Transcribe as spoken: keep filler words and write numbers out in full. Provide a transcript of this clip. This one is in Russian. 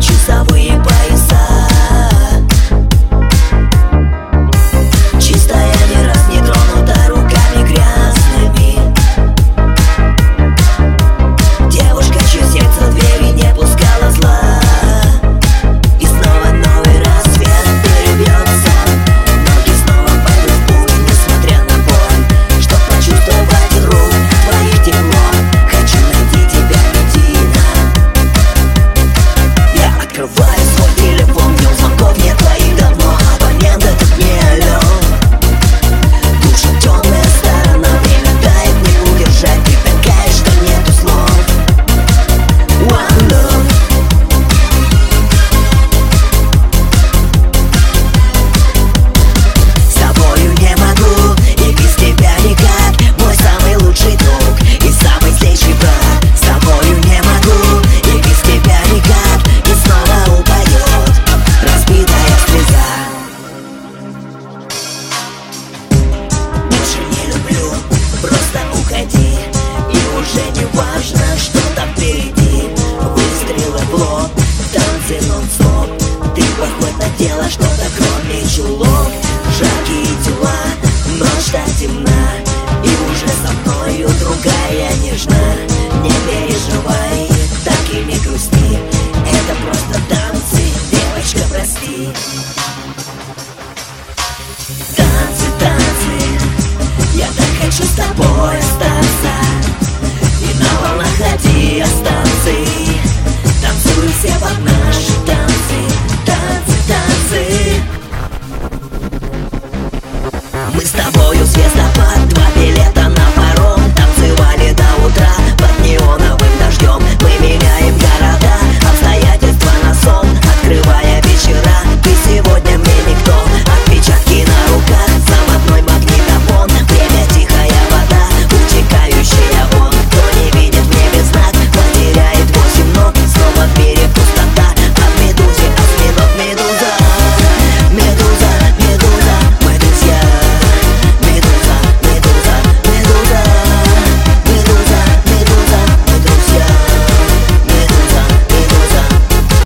часовые пояса. Чистая, ни раз не тронута руками грязными. Девушка, чье сердце в двери не пускала зла. И снова новый рассвет перебьется. Ноги снова пойдут в путь, несмотря на боль. Чтоб почувствовать рук твоих тепло, хочу найти тебя, Медина. Я открываю свой телефон, днем звонков нет твоих давно. Абонент этот не алло. Душит темная сторона, время тает, не удержать. Ты такая, что нету слов. One love. С тобою не могу, и без тебя никак. Мой самый лучший друг и самый злейший брат. С тобою не могу, и без тебя никак. И снова упадет разбитая слеза. Больше не люблю, просто уходи. И уже не важно, что там впереди. Выстрелы в лоб, танцы нон-стоп. Ты поход надела что-то кроме чулок. Жаркие тела, ночь так темна. И уже со мною другая нежна. Не переживай, так и не грусти. Это просто танцы, девочка, прости. Танцы, танцы, я так хочу с тобой остаться. И на волнах радиостанции танцуют все в одной.